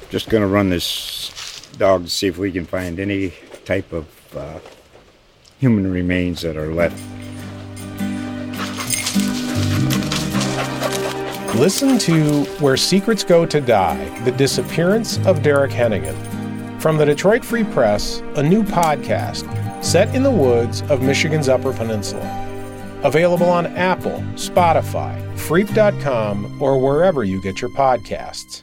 Just going to run this dog to see if we can find any type of human remains that are left. Listen to Where Secrets Go to Die, The Disappearance of Derek Hennigan. From the Detroit Free Press, a new podcast set in the woods of Michigan's Upper Peninsula. Available on Apple, Spotify, Freep.com, or wherever you get your podcasts.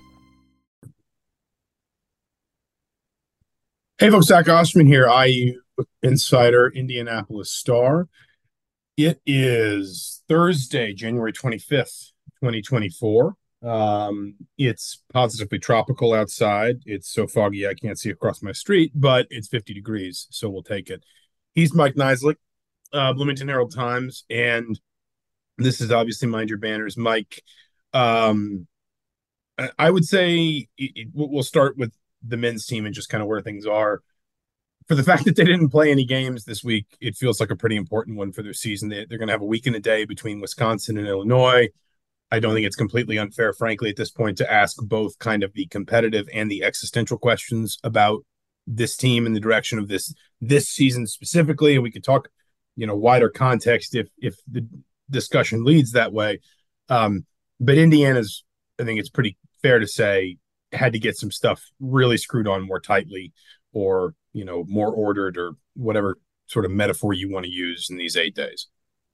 Hey folks, Zach Osterman here, IU Insider, Indianapolis Star. It is Thursday, January 25th, 2024. It's positively tropical outside. It's so foggy I can't see across my street, but it's 50 degrees, so we'll take it. He's Mike Niziolek, Bloomington Herald-Times, and this is obviously Mind Your Banners. Mike, I would say we'll start with the men's team and just kind of where things are. For the fact that they didn't play any games this week, it feels like a pretty important one for their season. They're going to have a week and a day between Wisconsin and Illinois. I don't think it's completely unfair, frankly, at this point to ask both kind of the competitive and the existential questions about this team and the direction of this season specifically. And we could talk, wider context if the discussion leads that way. But Indiana's, I think it's pretty fair to say, had to get some stuff really screwed on more tightly or, more ordered or whatever sort of metaphor you want to use in these 8 days.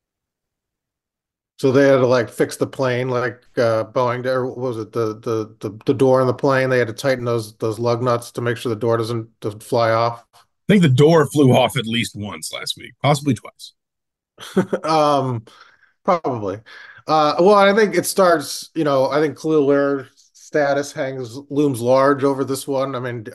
So they had to fix the plane, Boeing, or what was it, the door in the plane? They had to tighten those lug nuts to make sure the door doesn't fly off. I think the door flew off at least once last week, possibly twice. Probably. Well, I think it starts, I think Khalil Ware status looms large over this one. I mean,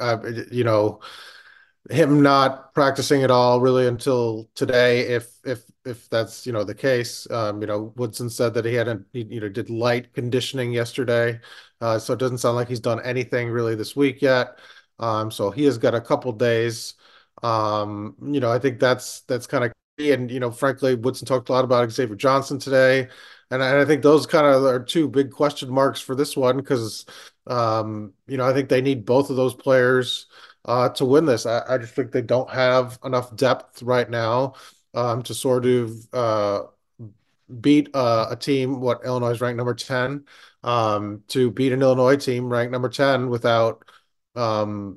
him not practicing at all really until today, if that's the case. Woodson said that he did light conditioning yesterday, so it doesn't sound like he's done anything really this week yet. So he has got a couple days. I think that's kind of key. And frankly, Woodson talked a lot about Xavier Johnson today. And I think those kind of are two big question marks for this one because, I think they need both of those players to win this. I just think they don't have enough depth right now to sort of beat a team, Illinois is ranked number 10, to beat an Illinois team ranked number 10 without, a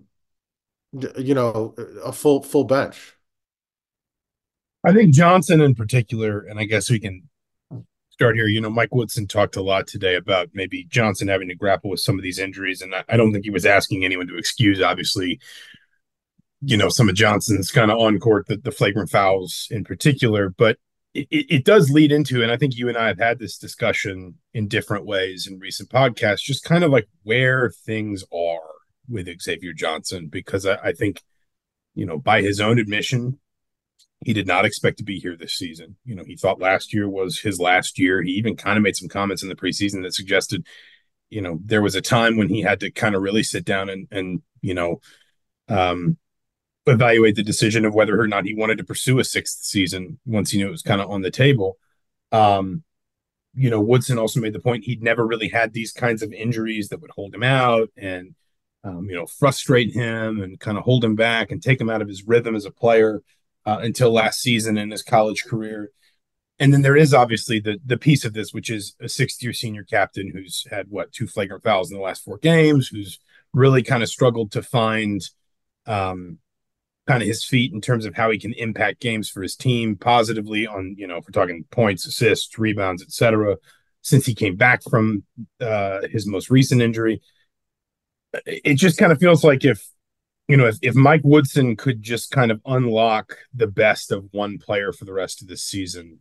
full bench. I think Johnson in particular, and I guess we can start here. Mike Woodson talked a lot today about maybe Johnson having to grapple with some of these injuries, and I don't think he was asking anyone to excuse, obviously, some of Johnson's kind of on court, the flagrant fouls in particular, but it does lead into, and I think you and I have had this discussion in different ways in recent podcasts, just kind of like where things are with Xavier Johnson, because I think, by his own admission, he did not expect to be here this season. He thought last year was his last year. He even kind of made some comments in the preseason that suggested, there was a time when he had to kind of really sit down and evaluate the decision of whether or not he wanted to pursue a sixth season once he knew it was kind of on the table. Woodson also made the point he'd never really had these kinds of injuries that would hold him out and, frustrate him and kind of hold him back and take him out of his rhythm as a player. Until last season in his college career. And then there is obviously the piece of this, which is a sixth-year senior captain who's had, 2 flagrant fouls in the last 4 games, who's really kind of struggled to find kind of his feet in terms of how he can impact games for his team positively on, if we're talking points, assists, rebounds, etc. since he came back from his most recent injury. It just kind of feels like if Mike Woodson could just kind of unlock the best of one player for the rest of this season,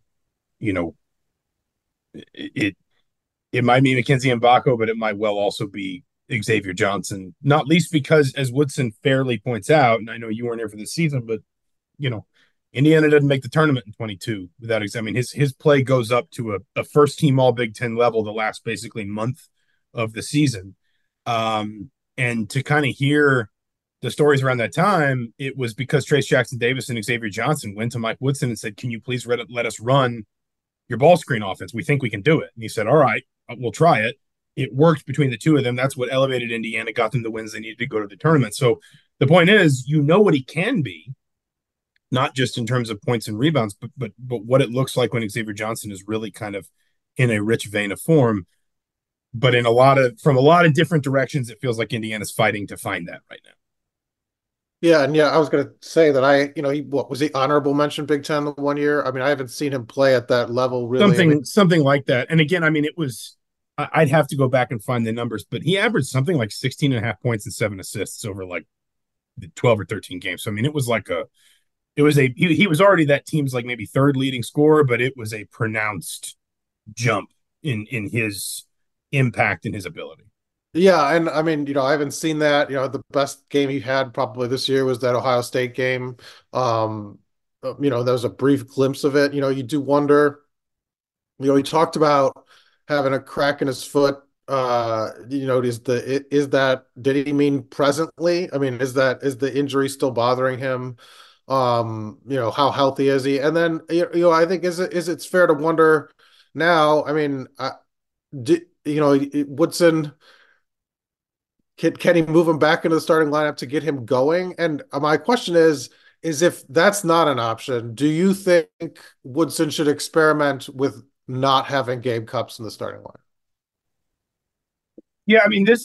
it might be Mackenzie Mbako, but it might well also be Xavier Johnson, not least because, as Woodson fairly points out, and I know you weren't here for this season, but, Indiana doesn't make the tournament in 22 without, his play goes up to a first team all Big Ten level the last basically month of the season. And to kind of hear the stories around that time, it was because Trayce Jackson-Davis and Xavier Johnson went to Mike Woodson and said, can you please let us run your ball screen offense? We think we can do it. And he said, all right, we'll try it. it worked between the two of them. That's what elevated Indiana, got them the wins they needed to go to the tournament. So the point is, what he can be, not just in terms of points and rebounds, but what it looks like when Xavier Johnson is really kind of in a rich vein of form. But from a lot of different directions, it feels like Indiana's fighting to find that right now. Yeah, and I was going to say that what was he honorable mention Big Ten the 1 year? I mean, I haven't seen him play at that level really. Something like that. And again, I mean, I'd have to go back and find the numbers, but he averaged something like 16 and a half points and 7 assists over like the 12 or 13 games. So I mean, he was already that team's like maybe third leading scorer, but it was a pronounced jump in his impact and his ability. Yeah, and I mean, I haven't seen that. The best game he had probably this year was that Ohio State game. There was a brief glimpse of it. You do wonder, he talked about having a crack in his foot. Did he mean presently? I mean, is the injury still bothering him? How healthy is he? And then, I think it's fair to wonder now. I mean, Woodson, can he move him back into the starting lineup to get him going? And my question is if that's not an option, do you think Woodson should experiment with not having Gabe Cupps in the starting line? Yeah, I mean, this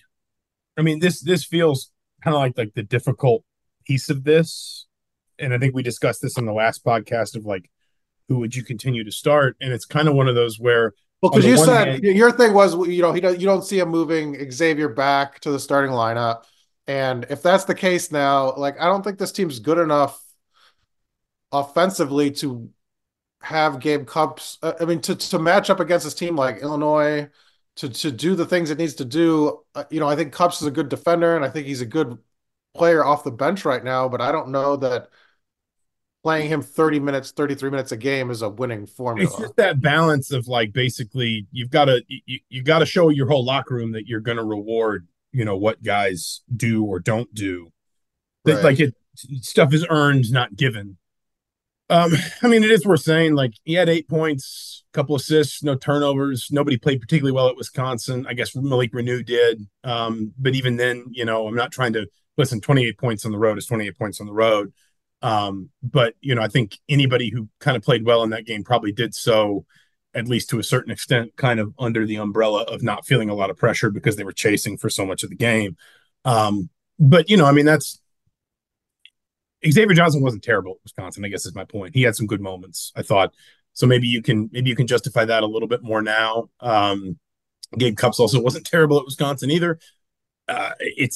feels kind of like the difficult piece of this. And I think we discussed this in the last podcast of like, who would you continue to start? And it's kind of one of those where, well, because you said your thing was, you don't see him moving Xavier back to the starting lineup. And if that's the case now, like, I don't think this team's good enough offensively to have Gabe Cupps. I mean, to match up against this team like Illinois, to do the things it needs to do. I think Cupps is a good defender, and I think he's a good player off the bench right now. But I don't know that playing him 30 minutes, 33 minutes a game is a winning formula. It's just that balance of like, basically you've got to show your whole locker room that you're going to reward, what guys do or don't do. Right. Like stuff is earned, not given. I mean, it is worth saying, like, he had 8 points, a couple assists, no turnovers. Nobody played particularly well at Wisconsin. I guess Malik Reneau did. But even then, I'm not trying to listen, 28 points on the road is 28 points on the road. But I think anybody who kind of played well in that game probably did so, at least to a certain extent, kind of under the umbrella of not feeling a lot of pressure because they were chasing for so much of the game. But I mean, that's Xavier Johnson wasn't terrible at Wisconsin, I guess is my point. He had some good moments, I thought. So maybe you can justify that a little bit more now. Gabe Cupps also wasn't terrible at Wisconsin either. It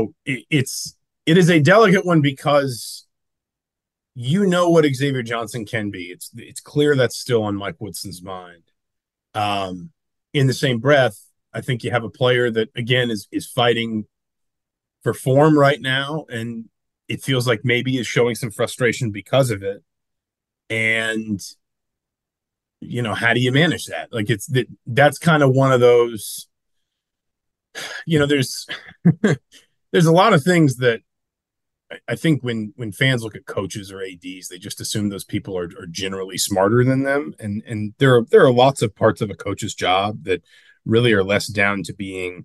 is a delicate one because what Xavier Johnson can be. It's clear that's still on Mike Woodson's mind. In the same breath, I think you have a player that, again, is fighting for form right now, and it feels like maybe is showing some frustration because of it. And, how do you manage that? Like, that's kind of one of those, there's there's a lot of things that I think when fans look at coaches or ADs, they just assume those people are generally smarter than them. And there are lots of parts of a coach's job that really are less down to being,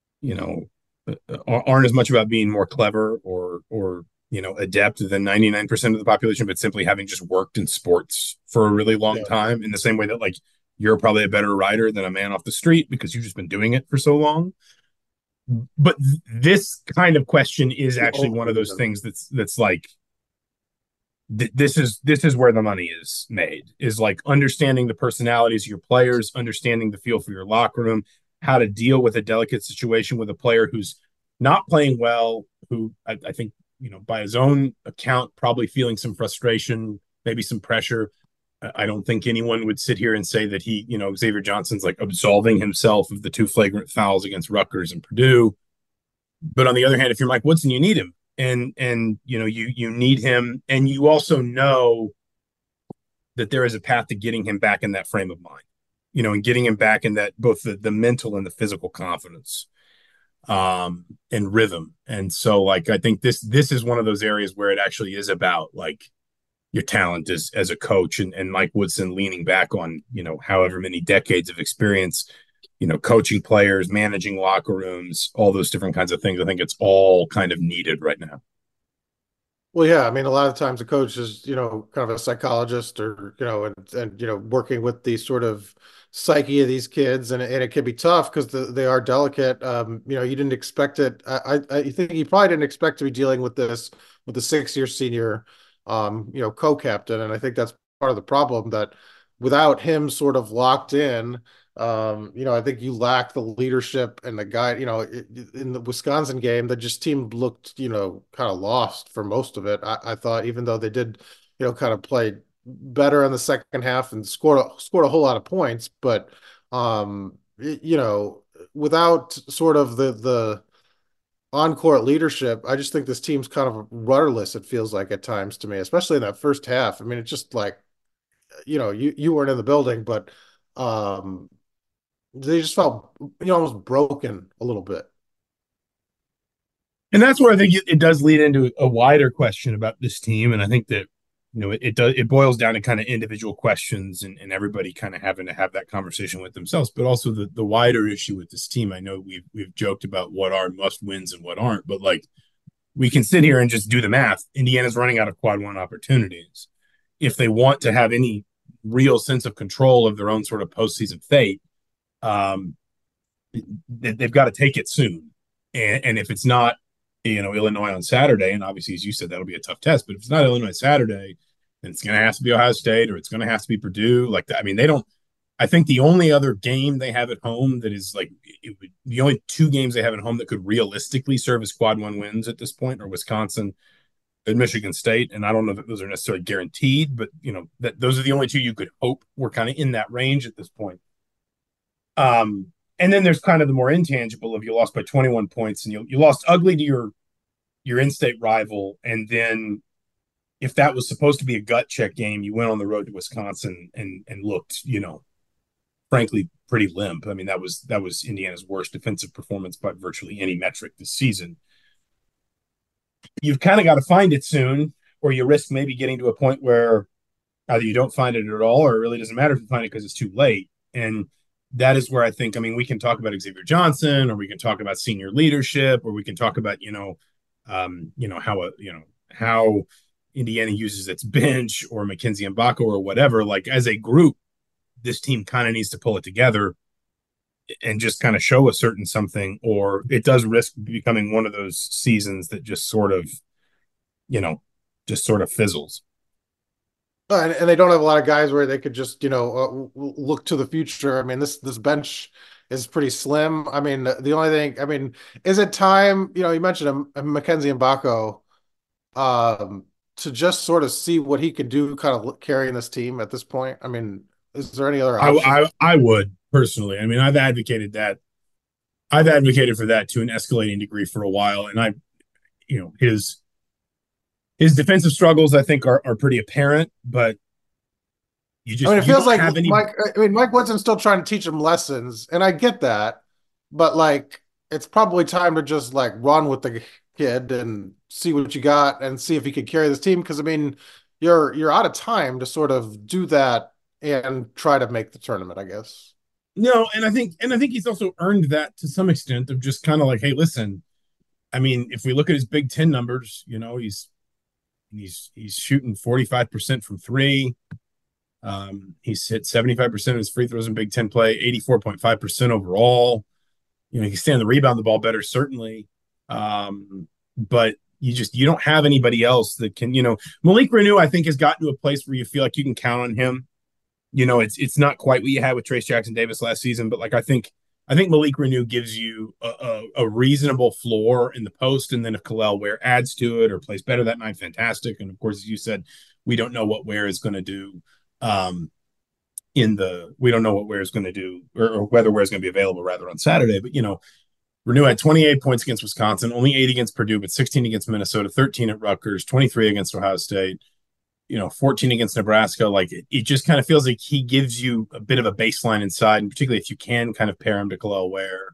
aren't as much about being more clever or adept than 99% of the population, but simply having just worked in sports for a really long time, in the same way that, like, you're probably a better writer than a man off the street because you've just been doing it for so long. But this kind of question is actually one of those things that's like, this is where the money is made, is like understanding the personalities of your players, understanding the feel for your locker room, how to deal with a delicate situation with a player who's not playing well, who I think, by his own account, probably feeling some frustration, maybe some pressure. I don't think anyone would sit here and say that Xavier Johnson's like absolving himself of the 2 flagrant fouls against Rutgers and Purdue. But on the other hand, if you're Mike Woodson, you need him, and you need him, and you also know that there is a path to getting him back in that frame of mind, and getting him back in that, both the mental and the physical confidence, and rhythm. And so, like, I think this is one of those areas where it actually is about, like, your talent as a coach, and Mike Woodson leaning back on, however many decades of experience coaching players, managing locker rooms, all those different kinds of things. I think it's all kind of needed right now. Well, yeah, I mean, a lot of times the coach is, kind of a psychologist or, working with the sort of psyche of these kids, and it can be tough because they are delicate. You didn't expect it. I think you probably didn't expect to be dealing with this with the 6-year senior, co-captain, and I think that's part of the problem that without him sort of locked in, I think you lack the leadership and the guy, in the Wisconsin game, the just team looked, kind of lost for most of it. I thought, even though they did, kind of play better in the second half and scored a whole lot of points, but without sort of the on-court leadership, I just think this team's kind of rudderless, it feels like at times to me, especially in that first half. I mean, it's just like, you weren't in the building, but um they just felt, almost broken a little bit. And that's where I think it does lead into a wider question about this team. And I think that, it boils down to kind of individual questions and everybody kind of having to have that conversation with themselves, but also the wider issue with this team. I know we've joked about what are must wins and what aren't, but like we can sit here and just do the math. Indiana's running out of quad one opportunities. If they want to have any real sense of control of their own sort of postseason fate, they've got to take it soon. And if it's not, Illinois on Saturday, and obviously, as you said, that'll be a tough test, but if it's not Illinois Saturday, then it's going to have to be Ohio State or it's going to have to be Purdue. Like that. I mean, I think the only other game they have at home that is like the only two games they have at home that could realistically serve as quad one wins at this point are Wisconsin and Michigan State. And I don't know that those are necessarily guaranteed, but that those are the only two you could hope were kind of in that range at this point. And then there's kind of the more intangible of you lost by 21 points and you lost ugly to your in-state rival. And then if that was supposed to be a gut check game, you went on the road to Wisconsin and looked, frankly, pretty limp. I mean, that was Indiana's worst defensive performance by virtually any metric this season. You've kind of got to find it soon, or you risk maybe getting to a point where either you don't find it at all, or it really doesn't matter if you find it because it's too late. And that is where I think, I mean, we can talk about Xavier Johnson, or we can talk about senior leadership, or we can talk about, how Indiana uses its bench or Mackenzie Mbako or whatever. Like as a group, this team kind of needs to pull it together and just kind of show a certain something, or it does risk becoming one of those seasons that just sort of, fizzles. And they don't have a lot of guys where they could just, look to the future. I mean, this bench is pretty slim. I mean, the only thing, I mean, is it time, you mentioned Mackenzie Mbako, to just sort of see what he can do kind of carrying this team at this point? I mean, is there any other option? I would personally. I mean, I've advocated that. I've advocated for that to an escalating degree for a while. And his defensive struggles, I think, are pretty apparent, but it feels like Mike Woodson's still trying to teach him lessons, and I get that, but like it's probably time to just like run with the kid and see what you got and see if he can carry this team. Because I mean, you're out of time to sort of do that and try to make the tournament, I guess. No, and I think he's also earned that to some extent of just kind of like, hey, listen, I mean, if we look at his Big Ten numbers, he's shooting 45% from three. He's hit 75% of his free throws in Big Ten play, 84.5% overall. He can stand the rebound the ball better, certainly. But you don't have anybody else that can, Malik Reneau, I think, has gotten to a place where you feel like you can count on him. It's not quite what you had with Trayce Jackson-Davis last season, but like I think Malik Reneau gives you a reasonable floor in the post, and then if Kel'el Ware adds to it or plays better that night, fantastic. And of course, as you said, we don't know what Ware is going to do. We don't know what Ware is going to do, or whether Ware is going to be available rather on Saturday. But Reneau had 28 points against Wisconsin, only 8 against Purdue, but 16 against Minnesota, 13 at Rutgers, 23 against Ohio State. 14 against Nebraska. Like it just kind of feels like he gives you a bit of a baseline inside, and particularly if you can kind of pair him to Kel'el Ware.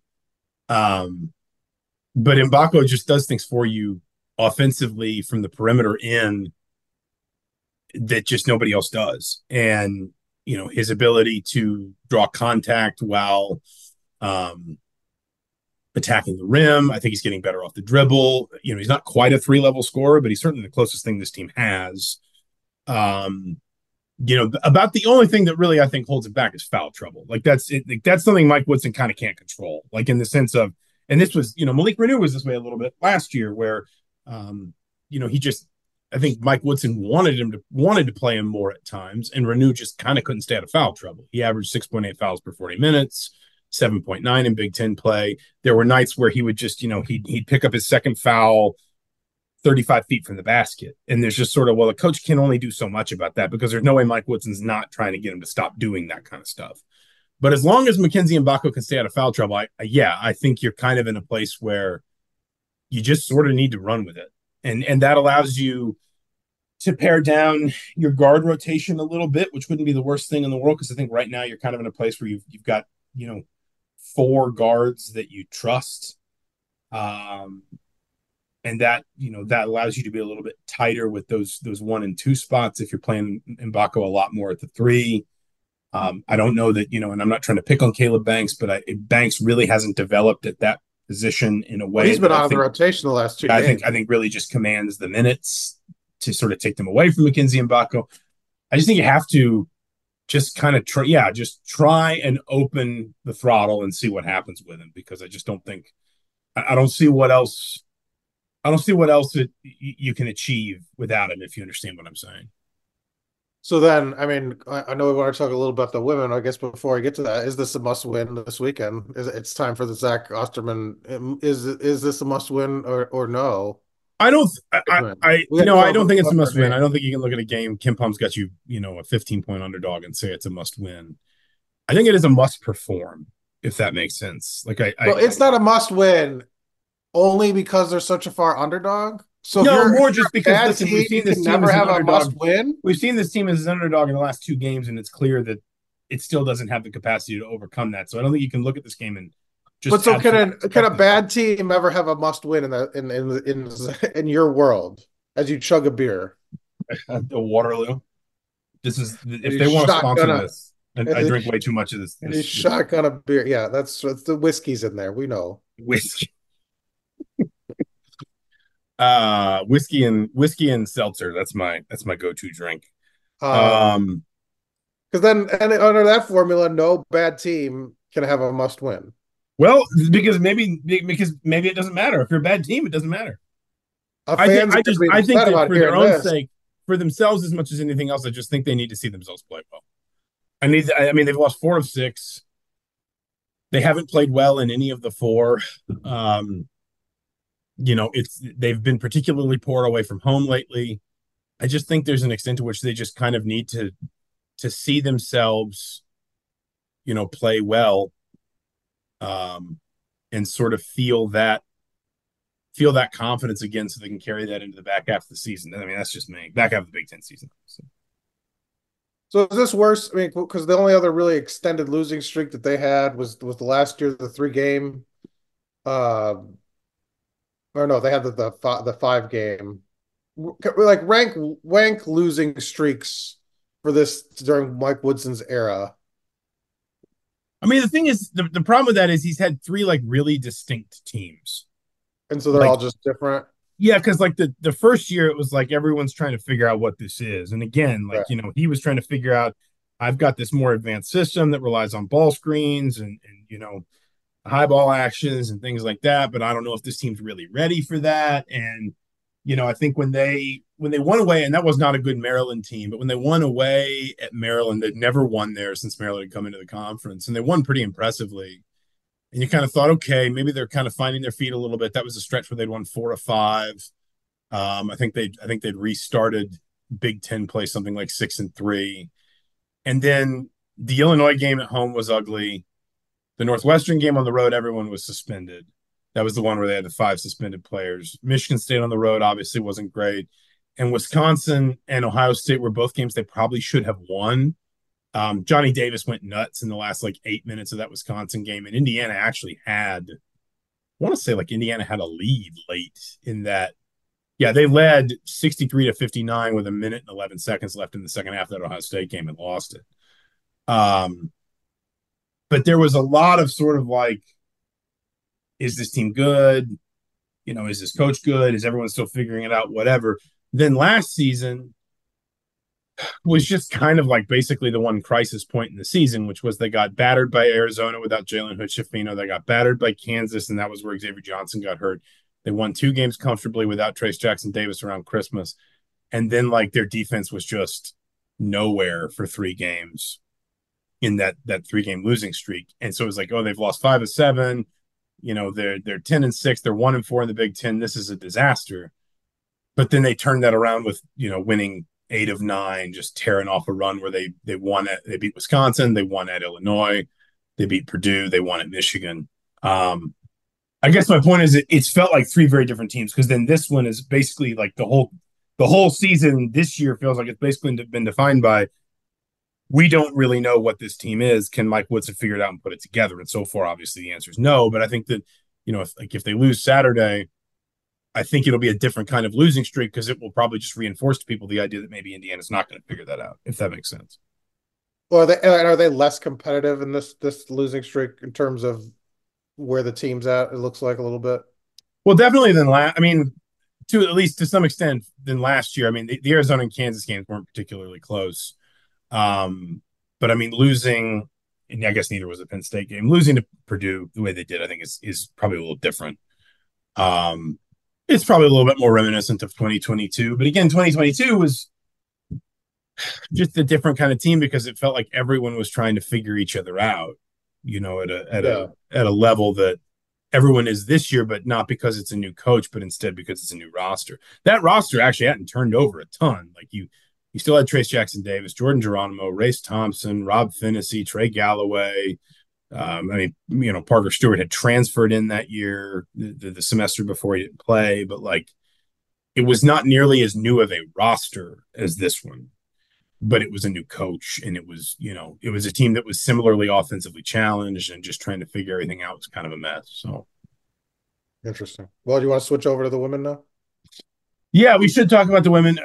But Mbako just does things for you offensively from the perimeter in that just nobody else does. And, his ability to draw contact while attacking the rim. I think he's getting better off the dribble. He's not quite a 3-level scorer, but he's certainly the closest thing this team has. About the only thing that really I think holds it back is foul trouble. Like that's it. Like that's something Mike Woodson kind of can't control. Like in the sense of, and this was, Malik Reneau was this way a little bit last year, where, he just, I think Mike Woodson wanted to play him more at times, and Reneau just kind of couldn't stay out of foul trouble. He averaged 6.8 fouls per 40 minutes, 7.9 in Big Ten play. There were nights where he would just, he'd pick up his second foul 35 feet from the basket. And there's just sort of, well, a coach can only do so much about that, because there's no way Mike Woodson's not trying to get him to stop doing that kind of stuff. But as long as Mackenzie Mgbako can stay out of foul trouble, I think you're kind of in a place where you just sort of need to run with it. And that allows you to pare down your guard rotation a little bit, which wouldn't be the worst thing in the world, because I think right now you're kind of in a place where you've got, 4 guards that you trust. And that allows you to be a little bit tighter with those 1 and 2 spots if you're playing Mgbako a lot more at the 3. I don't know that, and I'm not trying to pick on Caleb Banks, but Banks really hasn't developed at that position in a way. Well, he's been out of the rotation the last 2 games. I think really just commands the minutes to sort of take them away from Mackenzie Mgbako. I just think you have to just kind of try and open the throttle and see what happens with him, because I just don't think I don't see what else that you can achieve without him, if you understand what I'm saying. So then, I mean, I know we want to talk a little about the women. I guess before I get to that, is this a must-win this weekend? It's time for the Zach Osterman. Is this a must-win or no? I don't think it's a must-win. I don't think you can look at a game. KenPom's got you, a 15-point underdog and say it's a must-win. I think it is a must-perform, if that makes sense. It's not a must-win only because they're such a far underdog. So more just because we've seen this team never have a must-win. We've seen this team as an underdog in the last 2 games, and it's clear that it still doesn't have the capacity to overcome that. So I don't think you can look at this game and just. But so can a bad team ever have a must-win in your world as you chug a beer? The Waterloo. This is if they want to sponsor this. And I drink way too much of this. Shotgun a beer. Yeah, that's the whiskey's in there. We know whiskey. Whiskey and seltzer. That's my go-to drink. Because then, and under that formula, no bad team can have a must-win. Well, because maybe it doesn't matter. If you're a bad team, it doesn't matter. I think that for their own sake, for themselves as much as anything else, I just think they need to see themselves play well. They've lost 4 of 6. They haven't played well in any of the 4. They've been particularly poor away from home lately. I just think there's an extent to which they just kind of need to see themselves, play well, and sort of feel that confidence again, so they can carry that into the back half of the season. I mean, that's just me. Back half of the Big Ten season. So is this worse? I mean, because the only other really extended losing streak that they had was the last year, the 3-game. Or no, they had the 5-game. Like rank losing streaks for this during Mike Woodson's era. I mean, the thing is, the problem with that is he's had 3 really distinct teams, and so they're all just different. Yeah, because the first year it was like everyone's trying to figure out what this is, and again, he was trying to figure out, I've got this more advanced system that relies on ball screens and high ball actions and things like that, but I don't know if this team's really ready for that. And I think when they won away, and that was not a good Maryland team, but when they won away at Maryland, they'd never won there since Maryland had come into the conference, and they won pretty impressively. And you kind of thought, okay, maybe they're kind of finding their feet a little bit. That was a stretch where they'd won 4 of 5. I think they'd restarted Big Ten play, something like 6-3, and then the Illinois game at home was ugly. The Northwestern game on the road, everyone was suspended. That was the one where they had the 5 suspended players. Michigan State on the road obviously wasn't great. And Wisconsin and Ohio State were both games they probably should have won. Johnny Davis went nuts in the last 8 minutes of that Wisconsin game. And Indiana actually had, I want to say Indiana had a lead late in that. Yeah, they led 63-59 with 1 minute and 11 seconds left in the second half of that Ohio State game and lost it. but there was a lot of sort of like, is this team good? Is this coach good? Is everyone still figuring it out? Whatever. Then last season was just kind of like basically the one crisis point in the season, which was they got battered by Arizona without Jalen Hood-Schifino. They got battered by Kansas, and that was where Xavier Johnson got hurt. They won 2 games comfortably without Trace Jackson Davis around Christmas. And then like their defense was just nowhere for 3 games in that 3-game losing streak. And so it was like, oh, they've lost 5 of 7. They're 10-6. They're 1-4 in the Big Ten. This is a disaster. But then they turned that around with winning 8 of 9, just tearing off a run where they they beat Wisconsin, they won at Illinois, they beat Purdue, they won at Michigan. I guess my point is it's felt like 3 very different teams, because then this one is basically like the whole season this year feels like it's basically been defined by, we don't really know what this team is. Can Mike Woodson figure it out and put it together? And so far, obviously, the answer is no. But I think that if they lose Saturday, I think it'll be a different kind of losing streak, because it will probably just reinforce to people the idea that maybe Indiana's not going to figure that out, if that makes sense. Well, are they less competitive in this losing streak in terms of where the team's at? It looks like a little bit. Well, definitely than last. I mean, at least to some extent than last year. I mean, the Arizona and Kansas games weren't particularly close. But I mean, losing, and I guess neither was the Penn State game. Losing to Purdue the way they did, I think is probably a little different. It's probably a little bit more reminiscent of 2022. But again, 2022 was just a different kind of team, because it felt like everyone was trying to figure each other out, at a level that everyone is this year, but not because it's a new coach, but instead because it's a new roster. That roster actually hadn't turned over a ton. Like you still had Trace Jackson Davis, Jordan Geronimo, Race Thompson, Rob Finney, Trey Galloway. Parker Stewart had transferred in that year, the semester before he didn't play, but like it was not nearly as new of a roster as this one. But it was a new coach, and it was a team that was similarly offensively challenged and just trying to figure everything out. It was kind of a mess. So interesting. Well, do you want to switch over to the women now? Yeah, we should talk about the women.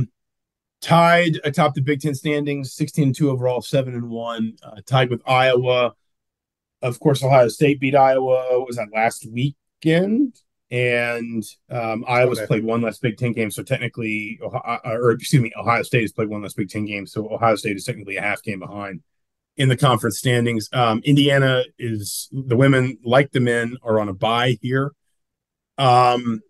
Tied atop the Big Ten standings, 16-2 overall, 7-1, tied with Iowa. Of course, Ohio State beat Iowa. Was that last weekend? And Iowa's played one less Big Ten game, so technically, Ohio State has played one less Big Ten game, so Ohio State is technically a half game behind in the conference standings. Indiana is, the women, like the men, are on a bye here. And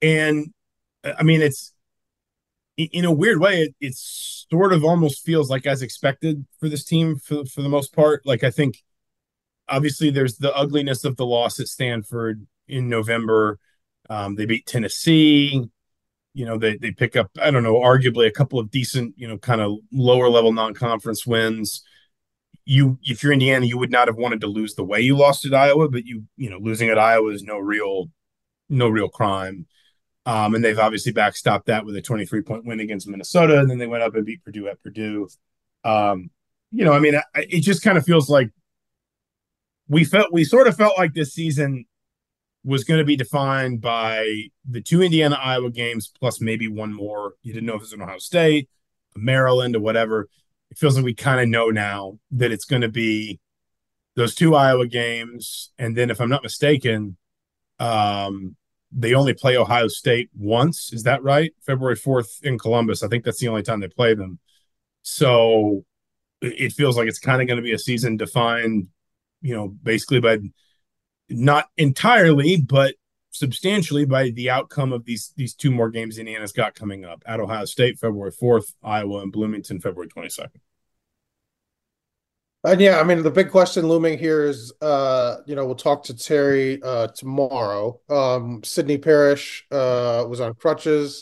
I mean, it's, in a weird way, it sort of almost feels like as expected for this team for the most part. Like, I think obviously there's the ugliness of the loss at Stanford in November. They beat Tennessee. They pick up, I don't know, arguably a couple of decent, kind of lower level non-conference wins. If you're Indiana, you would not have wanted to lose the way you lost at Iowa, but losing at Iowa is no real crime. And they've obviously backstopped that with a 23-point win against Minnesota, and then they went up and beat Purdue at Purdue. It just kind of feels like we sort of felt like this season was going to be defined by the 2 Indiana-Iowa games plus maybe one more. You didn't know if it was an Ohio State, Maryland, or whatever. It feels like we kind of know now that it's going to be those 2 Iowa games. And then, if I'm not mistaken, they only play Ohio State once. Is that right? February 4th in Columbus. I think that's the only time they play them. So it feels like it's kind of going to be a season defined, basically by, not entirely, but substantially by the outcome of these 2 more games Indiana's got coming up: at Ohio State, February 4th, Iowa and Bloomington, February 22nd. And yeah, I mean, the big question looming here is, we'll talk to Terry tomorrow. Sydney Parrish was on crutches.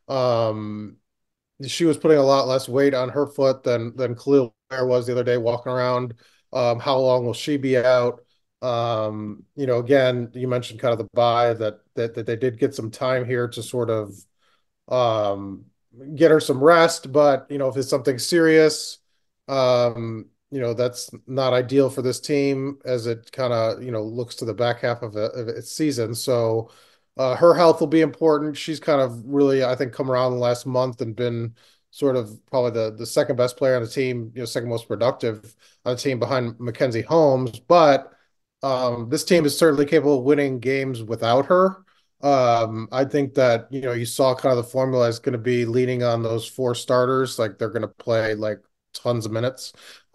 She was putting a lot less weight on her foot than Khalil Ware was the other day walking around. How long will she be out? Again, you mentioned kind of the bye that they did get some time here to sort of get her some rest, but if it's something serious, that's not ideal for this team as it kind of looks to the back half of its season. So her health will be important. She's kind of really, I think, come around the last month and been sort of probably the second best player on the team, second most productive on the team behind Mackenzie Holmes. But this team is certainly capable of winning games without her. I think that, you saw kind of the formula is going to be leaning on those four starters. Like they're going to play like tons of minutes.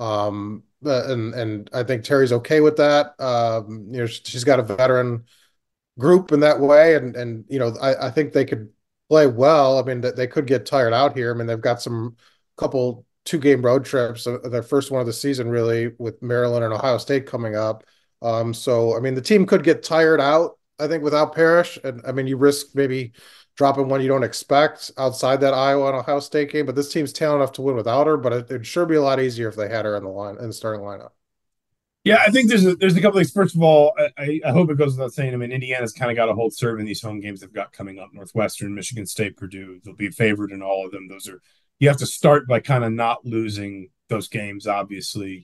And I think Terry's okay with that. She's got a veteran group in that way. And I think they could play well. I mean, they could get tired out here. I mean, they've got some couple 2-game road trips, their first one of the season, really, with Maryland and Ohio State coming up. So, I mean, the team could get tired out, I think, without Parrish. And I mean, you risk maybe dropping one you don't expect outside that Iowa and Ohio State game. But this team's talented enough to win without her. But it'd sure be a lot easier if they had her in the starting lineup. Yeah, I think there's a couple things. First of all, I hope it goes without saying. I mean, Indiana's kind of got a hold serve in these home games they've got coming up. Northwestern, Michigan State, Purdue. They'll be favored in all of them. You have to start by kind of not losing those games, obviously.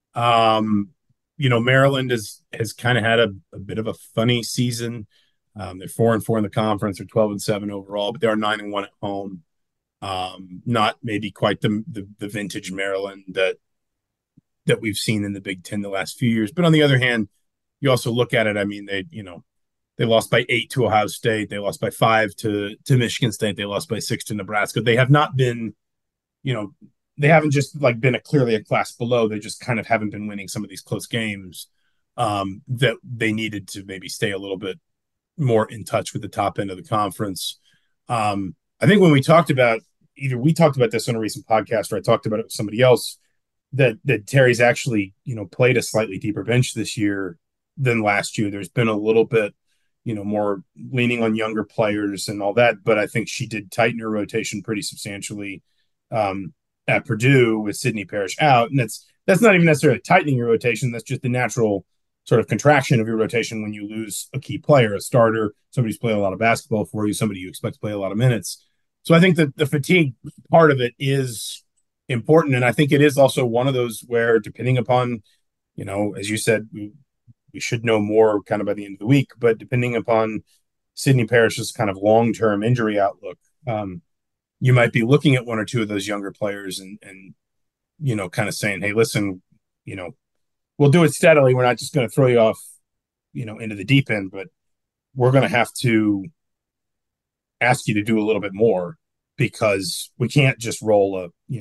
Maryland has kind of had a bit of a funny season. They're 4-4 in the conference. They're 12-7 overall, but they are 9-1 at home. Not maybe quite the vintage Maryland that we've seen in the Big Ten the last few years. But on the other hand, you also look at it. I mean, they lost by 8 to Ohio State. They lost by 5 to Michigan State. They lost by 6 to Nebraska. They have not been, they haven't just like been clearly a class below. They just kind of haven't been winning some of these close games that they needed to maybe stay a little bit more in touch with the top end of the conference. I think when we talked about, either we talked about this on a recent podcast or I talked about it with somebody else, that Terry's actually, played a slightly deeper bench this year than last year. There's been a little bit, more leaning on younger players and all that, but I think she did tighten her rotation pretty substantially at Purdue with Sydney Parrish out. And that's not even necessarily tightening your rotation. That's just the natural sort of contraction of your rotation when you lose a key player, a starter, somebody who's played a lot of basketball for you, somebody you expect to play a lot of minutes. So I think that the fatigue part of it is important. And I think it is also one of those where, depending upon, as you said, we should know more kind of by the end of the week, but depending upon Sydney Parrish's kind of long-term injury outlook, you might be looking at one or two of those younger players and kind of saying, hey, listen, we'll do it steadily. We're not just going to throw you off, into the deep end, but we're going to have to ask you to do a little bit more because we can't just roll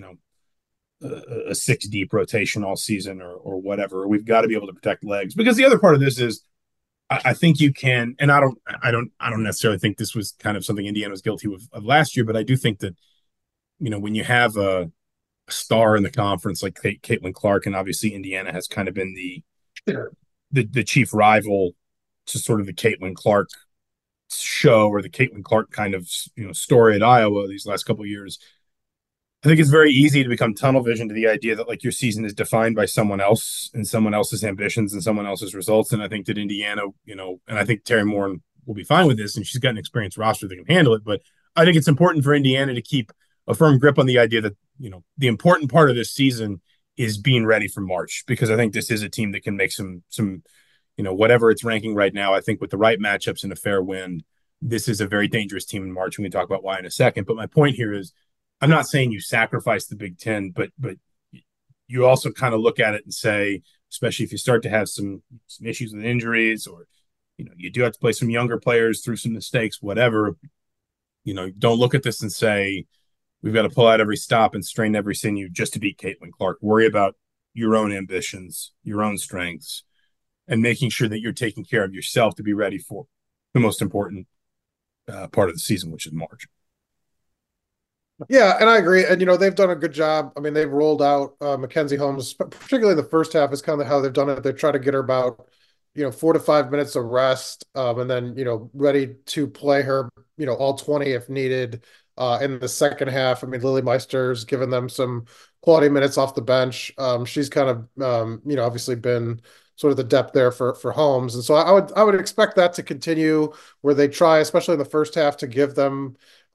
a 6 deep rotation all season or whatever. We've got to be able to protect legs, because the other part of this is I think you can, and I don't necessarily think this was kind of something Indiana was guilty of last year, but I do think that, when you have a star in the conference like Caitlin Clark, and obviously Indiana has kind of been the chief rival to sort of the Caitlin Clark show or the Caitlin Clark kind of, story at Iowa these last couple of years. I think it's very easy to become tunnel vision to the idea that like your season is defined by someone else and someone else's ambitions and someone else's results. And I think that Indiana, and I think Terry Moore will be fine with this, and she's got an experienced roster that can handle it. But I think it's important for Indiana to keep a firm grip on the idea that, the important part of this season is being ready for March, because I think this is a team that can make some, whatever it's ranking right now. I think with the right matchups and a fair wind, this is a very dangerous team in March. We can talk about why in a second. But my point here is, I'm not saying you sacrifice the Big Ten, but you also kind of look at it and say, especially if you start to have some issues with injuries, or you do have to play some younger players through some mistakes, whatever. Don't look at this and say we've got to pull out every stop and strain every sinew just to beat Caitlin Clark. Worry about your own ambitions, your own strengths, and making sure that you're taking care of yourself to be ready for the most important part of the season, which is March. Yeah, and I agree. And, they've done a good job. I mean, they've rolled out Mackenzie Holmes, particularly in the first half, is kind of how they've done it. They try to get her about, 4 to 5 minutes of rest, and then, ready to play her, all 20 if needed in the second half. I mean, Lily Meister's given them some quality minutes off the bench. She's kind of, obviously been sort of the depth there for Holmes. And so I would expect that to continue, where they try, especially in the first half, to give them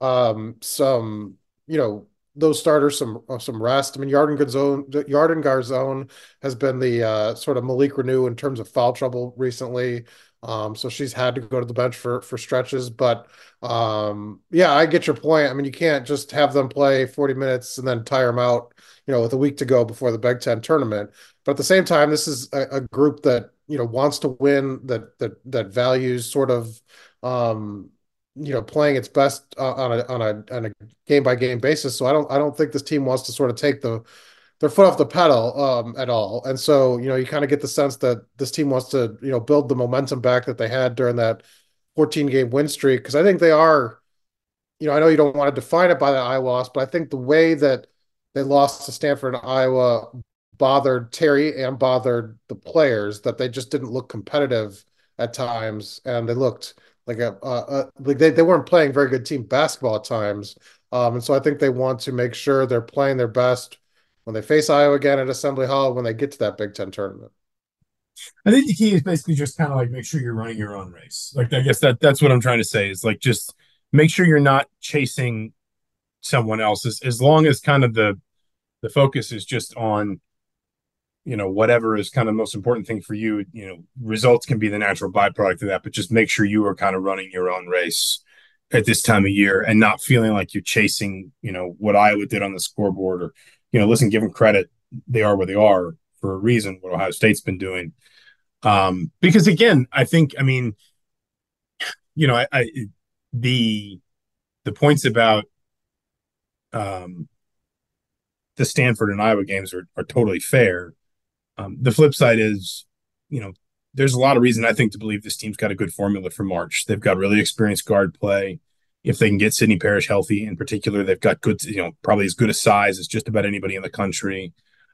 some, those starters some rest. I mean, Yarden Garzone has been the sort of Malik Reneau in terms of foul trouble recently. So she's had to go to the bench for stretches. But yeah, I get your point. I mean, you can't just have them play 40 minutes and then tire them out, with a week to go before the Big Ten tournament. But at the same time, this is a group that wants to win, that values sort of playing its best on a game by game basis. So I don't think this team wants to sort of take their foot off the pedal at all. And so, you kind of get the sense that this team wants to, build the momentum back that they had during that 14 game win streak. Cause I think they are, I know you don't want to define it by the Iowa loss, but I think the way that they lost to Stanford and Iowa bothered Terry and bothered the players, that they just didn't look competitive at times. And they looked like like they weren't playing very good team basketball at times. And so I think they want to make sure they're playing their best when they face Iowa again at Assembly Hall when they get to that Big Ten tournament. I think the key is basically just kind of like make sure you're running your own race. Like I guess that's what I'm trying to say is like just make sure you're not chasing someone else as long as kind of the focus is just on whatever is kind of most important thing for you. Results can be the natural byproduct of that, but just make sure you are kind of running your own race at this time of year and not feeling like you're chasing what Iowa did on the scoreboard. Or listen, give them credit, they are where they are for a reason, what Ohio State's been doing. Because again, I think, I mean, the points about the Stanford and Iowa games are totally fair. The flip side is, there's a lot of reason I think to believe this team's got a good formula for March. They've got really experienced guard play. If they can get Sydney Parrish healthy in particular, they've got good, probably as good a size as just about anybody in the country.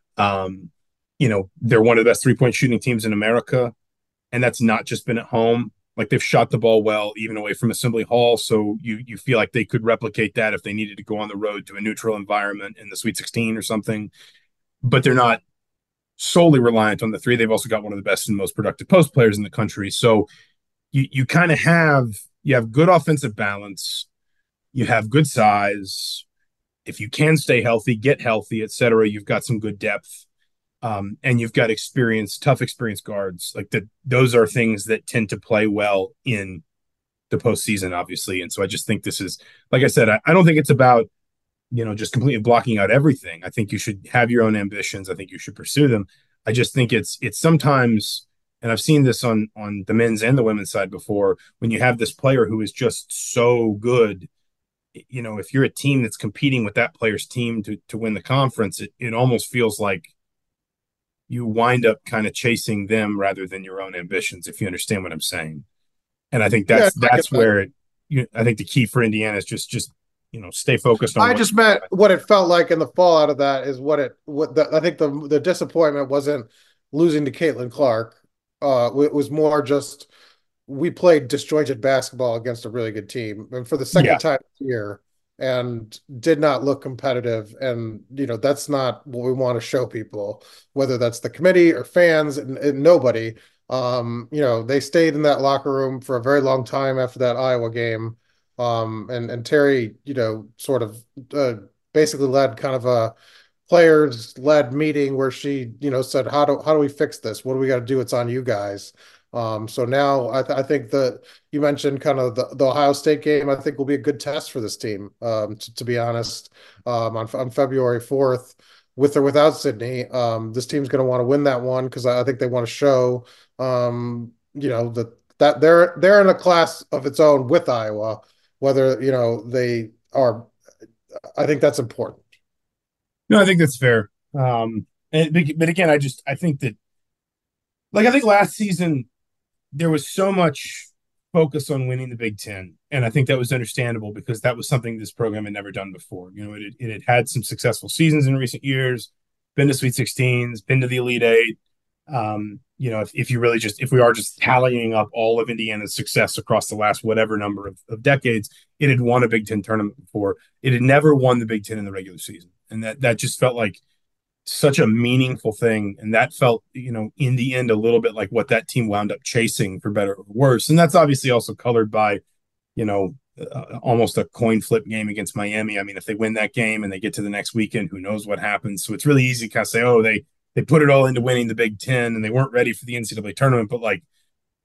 They're one of the best 3-point shooting teams in America. And that's not just been at home. Like they've shot the ball well, even away from Assembly Hall. So you feel like they could replicate that if they needed to go on the road to a neutral environment in the Sweet 16 or something. But they're not solely reliant on the three. They've also got one of the best and most productive post players in the country. So you kind of have good offensive balance. You have good size. If you can stay healthy, get healthy, etc., you've got some good depth. And you've got tough experienced guards. Like those are things that tend to play well in the postseason, obviously. And so I just think this is, like I said, I don't think it's about, just completely blocking out everything. I think you should have your own ambitions. I think you should pursue them. I just think it's sometimes, and I've seen this on the men's and the women's side before, when you have this player who is just so good, if you're a team that's competing with that player's team to win the conference, it almost feels like you wind up kind of chasing them rather than your own ambitions, if you understand what I'm saying. And I think that's where I think the key for Indiana is just stay focused on. I just meant what it felt like in the fallout of that is I think the disappointment wasn't losing to Caitlin Clark. It was more just we played disjointed basketball against a really good team, and for the second time this year, and did not look competitive. And that's not what we want to show people, whether that's the committee or fans and nobody. They stayed in that locker room for a very long time after that Iowa game. And Terry, sort of basically led kind of a players-led meeting where she, said, how do we fix this? What do we got to do? It's on you guys. So now I think that you mentioned kind of the Ohio State game, I think will be a good test for this team, to be honest, on February 4th, with or without Sydney. This team's going to want to win that one because I think they want to show, that they're in a class of its own with Iowa, whether, they are. I think that's important. No, I think that's fair. But again, I think that, like, I think last season there was so much focus on winning the Big Ten, and I think that was understandable because that was something this program had never done before. It had some successful seasons in recent years, been to Sweet 16s, been to the Elite Eight. If we are just tallying up all of Indiana's success across the last whatever number of decades, it had won a Big Ten tournament before. It had never won the Big Ten in the regular season, and that just felt like such a meaningful thing. And that felt, in the end, a little bit like what that team wound up chasing, for better or worse. And that's obviously also colored by, almost a coin flip game against Miami. I mean, if they win that game and they get to the next weekend, who knows what happens? So it's really easy to kind of say, oh, they put it all into winning the Big Ten and they weren't ready for the NCAA tournament. But like,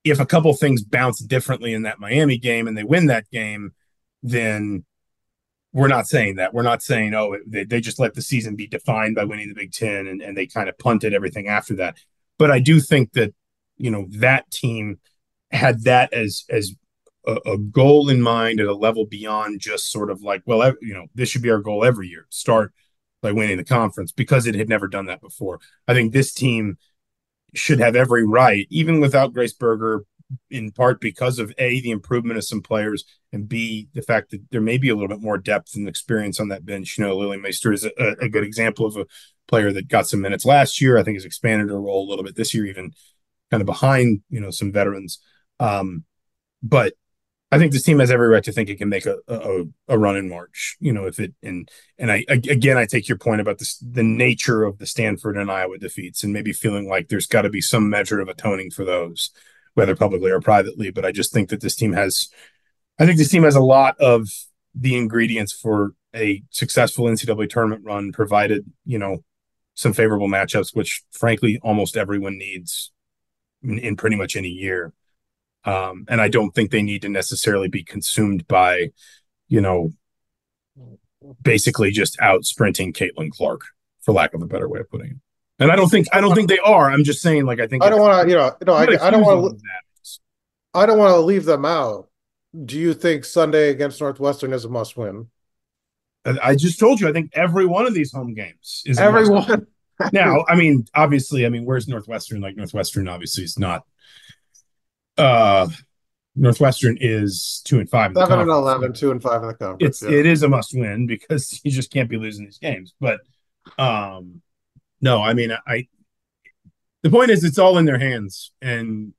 if a couple things bounce differently in that Miami game and they win that game, then we're not saying that. We're not saying, oh, they just let the season be defined by winning the Big Ten and they kind of punted everything after that. But I do think that, that team had that as a goal in mind at a level beyond just sort of like, well, this should be our goal every year. Start by winning the conference, because it had never done that before. I think this team should have every right, even without Grace Berger, in part because of A, the improvement of some players, and B, the fact that there may be a little bit more depth and experience on that bench. Lily Meister is a good example of a player that got some minutes last year. I think has expanded her role a little bit this year, even kind of behind, some veterans. But I think this team has every right to think it can make a run in March, if it, and I take your point about the nature of the Stanford and Iowa defeats, and maybe feeling like there's got to be some measure of atoning for those, whether publicly or privately. But I just think that this team has a lot of the ingredients for a successful NCAA tournament run, provided, some favorable matchups, which frankly, almost everyone needs in pretty much any year. And I don't think they need to necessarily be consumed by, basically just out sprinting Caitlin Clark, for lack of a better way of putting it. And I don't think they are. I'm just saying, like, I think I don't want to, I don't want to leave them out. Do you think Sunday against Northwestern is a must win? I just told you, I think every one of these home games is every one. Now, obviously, where's Northwestern? Like, Northwestern obviously is not. Northwestern is 2-5. 7-11, 2-5 in the conference. It is a must win, because you just can't be losing these games. But no, the point is, it's all in their hands, and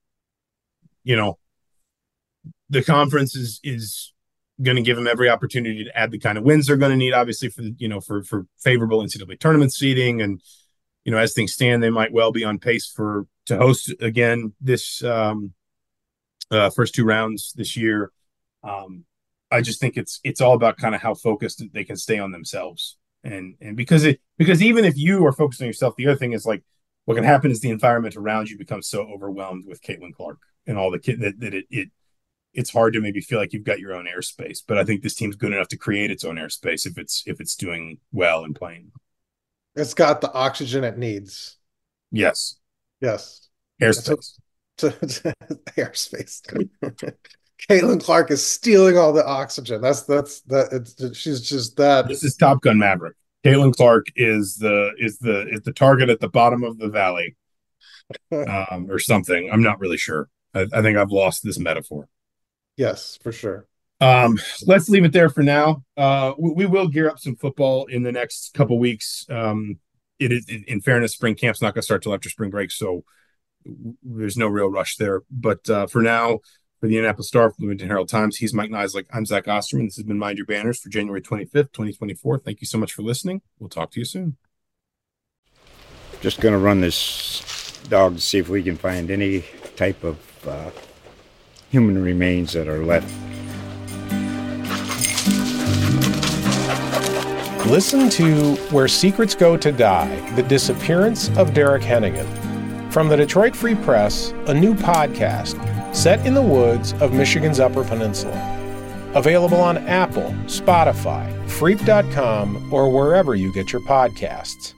the conference is going to give them every opportunity to add the kind of wins they're going to need, obviously, for favorable NCAA tournament seeding. And as things stand, they might well be on pace to host again this first two rounds this year. I just think it's all about kind of how focused they can stay on themselves, and because even if you are focused on yourself, the other thing is, like, what can happen is the environment around you becomes so overwhelmed with Caitlin Clark and all the kid that it's hard to maybe feel like you've got your own airspace. But I think this team's good enough to create its own airspace if it's doing well and playing. It's got the oxygen it needs. Yes. Airspace. Airspace. Caitlin Clark is stealing all the oxygen. She's just that. This is Top Gun Maverick. Caitlin Clark is the target at the bottom of the valley, or something. I'm not really sure. I think I've lost this metaphor. Yes, for sure. Let's leave it there for now. We will gear up some football in the next couple weeks. It is, in fairness, spring camp's not going to start till after spring break, so there's no real rush there. But for now, for the Indianapolis Star, Bloomington Herald Times, he's Mike Niziolek. I'm Zach Osterman. This has been Mind Your Banners for January 25th, 2024. Thank you so much for listening. We'll talk to you soon. Just going to run this dog to see if we can find any type of human remains that are left. Listen to Where Secrets Go to Die, The Disappearance of Derek Hennigan. From the Detroit Free Press, a new podcast set in the woods of Michigan's Upper Peninsula. Available on Apple, Spotify, Freep.com, or wherever you get your podcasts.